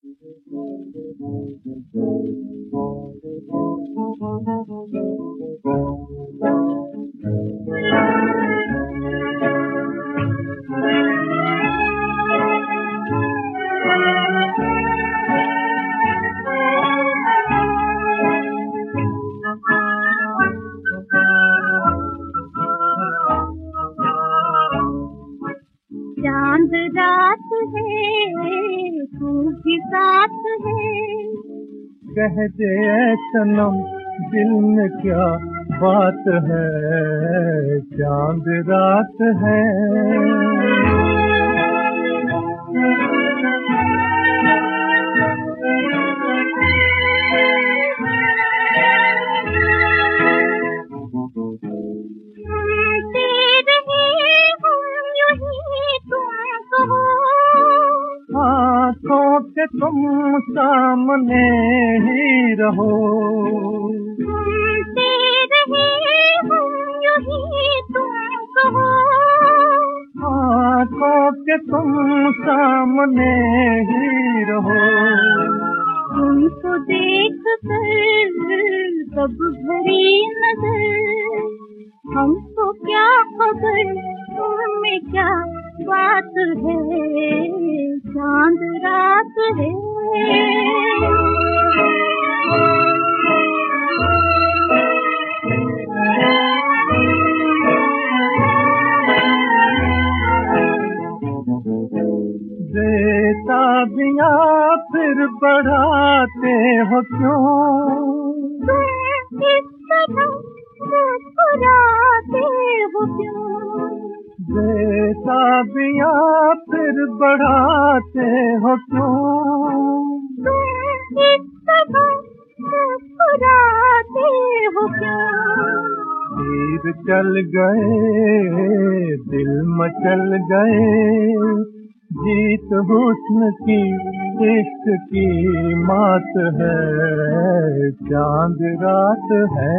चांद रात है, तू भी साथ है। कह दे सनम दिल में क्या बात है, चांद रात है। आँखों के तुम सामने ही रहो, सुनते रहे हम यूही तुम कहो। आँखों के तुम सामने ही रहो। तुमको देख कर कब भरी नजर, हमको क्या खबर तुम्हें क्या बात है, चांद रात है। देता दिया फिर बढ़ाते हो क्यों, तुम इस तरह मुस्कुराते हो क्यों। देता दिया फिर बढ़ाते हो क्यों, तुम इस तरह मुस्कुराते हो क्यों। तीर चल गए दिल मचल गए, जीत हुस्न की इश्क की मात है, चांद रात है।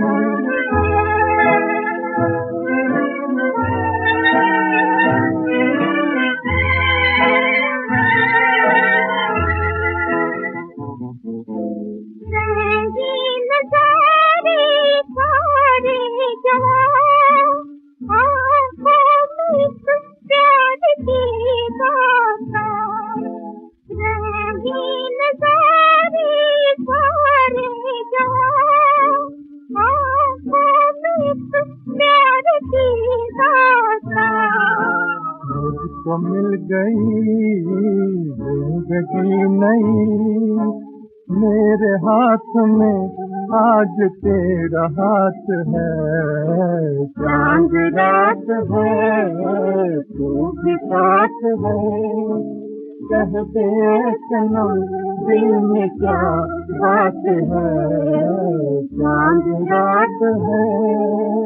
मुझको मिल गई जिंदगी नई, मेरे हाथ में आज तेरा हाथ है, चांद रात है तू भी साथ है। कह दे सनम दिल में क्या बात है, चांद रात है।